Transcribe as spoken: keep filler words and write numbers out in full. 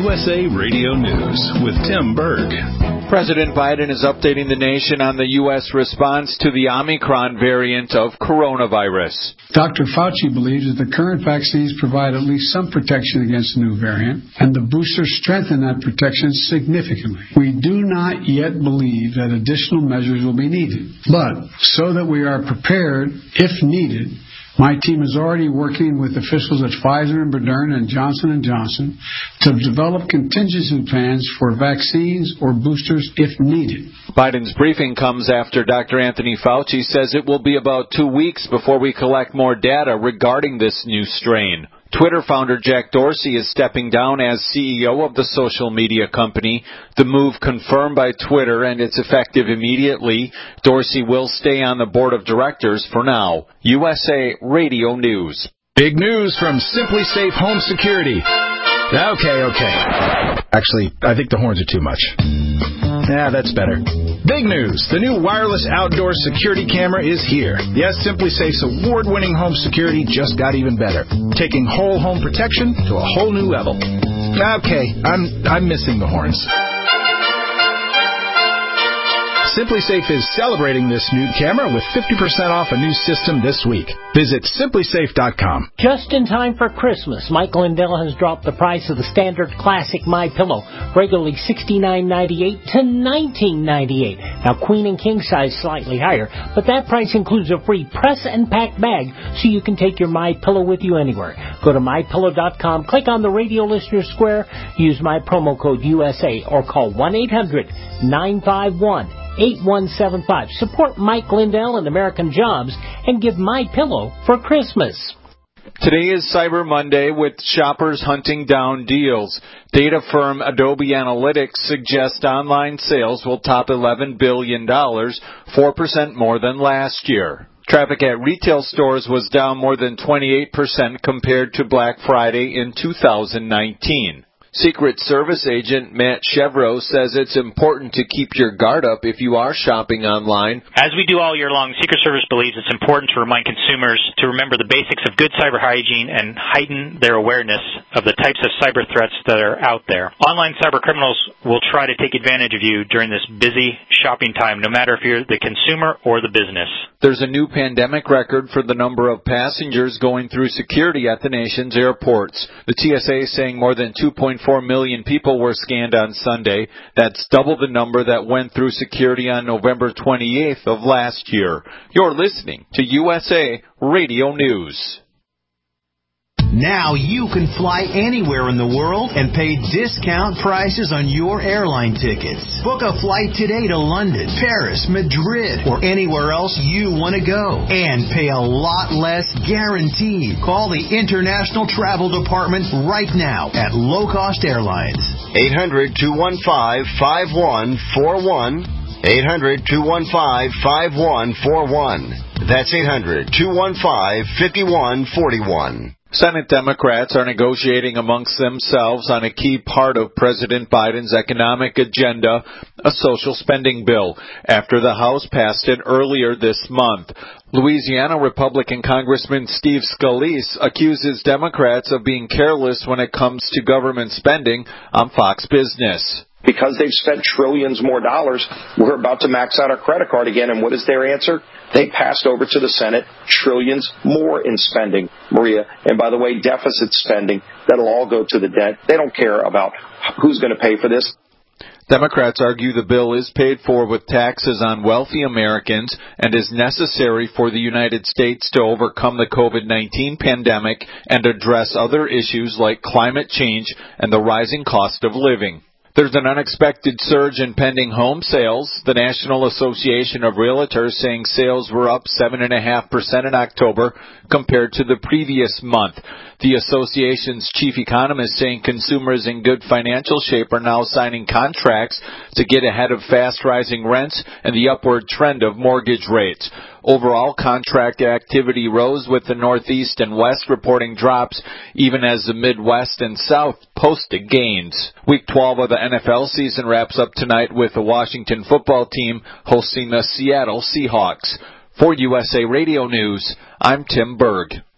U S A Radio News with Tim Berg. President Biden is updating the nation on the U S response to the Omicron variant of coronavirus. Doctor Fauci believes that the current vaccines provide at least some protection against the new variant, and the boosters strengthen that protection significantly. We do not yet believe that additional measures will be needed, but so that we are prepared if needed, my team is already working with officials at Pfizer and Moderna and Johnson and Johnson to develop contingency plans for vaccines or boosters if needed. Biden's briefing comes after Doctor Anthony Fauci says it will be about two weeks before we collect more data regarding this new strain. Twitter founder Jack Dorsey is stepping down as C E O of the social media company. The move confirmed by Twitter, and it's effective immediately. Dorsey will stay on the board of directors for now. U S A Radio News. Big news from Simply Safe Home Security. Okay, okay. Actually, I think the horns are too much. Yeah, that's better. Big news. The new wireless outdoor security camera is here. Yes, Simply Safe's award-winning home security just got even better, taking whole home protection to a whole new level. Okay, I'm I'm missing the horns. Simply Safe is celebrating this new camera with fifty percent off a new system this week. Visit simply safe dot com. Just in time for Christmas, Mike Lindell has dropped the price of the standard classic MyPillow, regularly sixty-nine ninety-eight to nineteen ninety-eight. Now, queen and king size slightly higher, but that price includes a free press and pack bag, so you can take your MyPillow with you anywhere. Go to my pillow dot com, click on the radio listener square, use my promo code U S A, or call one eight hundred nine five one eight one seven five. Support Mike Lindell and American Jobs and give MyPillow for Christmas. Today is Cyber Monday with shoppers hunting down deals. Data firm Adobe Analytics suggests online sales will top eleven billion dollars, four percent more than last year. Traffic at retail stores was down more than twenty-eight percent compared to Black Friday in two thousand nineteen. Secret Service agent Matt Chevrolet says it's important to keep your guard up if you are shopping online. As we do all year long, Secret Service believes it's important to remind consumers to remember the basics of good cyber hygiene and heighten their awareness of the types of cyber threats that are out there. Online cyber criminals will try to take advantage of you during this busy shopping time, no matter if you're the consumer or the business. There's a new pandemic record for the number of passengers going through security at the nation's airports. The T S A is saying more than two point four million people were scanned on Sunday. That's double the number that went through security on November twenty-eighth of last year. You're listening to U S A Radio News. Now you can fly anywhere in the world and pay discount prices on your airline tickets. Book a flight today to London, Paris, Madrid, or anywhere else you want to go. And pay a lot less guaranteed. Call the International Travel Department right now at Low Cost Airlines. eight hundred two one five five one four one. eight hundred two one five five one four one. That's eight hundred two one five five one four one. Senate Democrats are negotiating amongst themselves on a key part of President Biden's economic agenda, a social spending bill, after the House passed it earlier this month. Louisiana Republican Congressman Steve Scalise accuses Democrats of being careless when it comes to government spending on Fox Business. Because they've spent trillions more dollars, we're about to max out our credit card again. And what is their answer? They passed over to the Senate trillions more in spending, Maria. And by the way, deficit spending, that'll all go to the debt. They don't care about who's going to pay for this. Democrats argue the bill is paid for with taxes on wealthy Americans and is necessary for the United States to overcome the COVID nineteen pandemic and address other issues like climate change and the rising cost of living. There's an unexpected surge in pending home sales. The National Association of Realtors saying sales were up seven point five percent in October compared to the previous month. The association's chief economist saying consumers in good financial shape are now signing contracts to get ahead of fast rising rents and the upward trend of mortgage rates. Overall, contract activity rose with the Northeast and West reporting drops, even as the Midwest and South posted gains. Week twelve of the N F L season wraps up tonight with the Washington football team hosting the Seattle Seahawks. For U S A Radio News, I'm Tim Berg.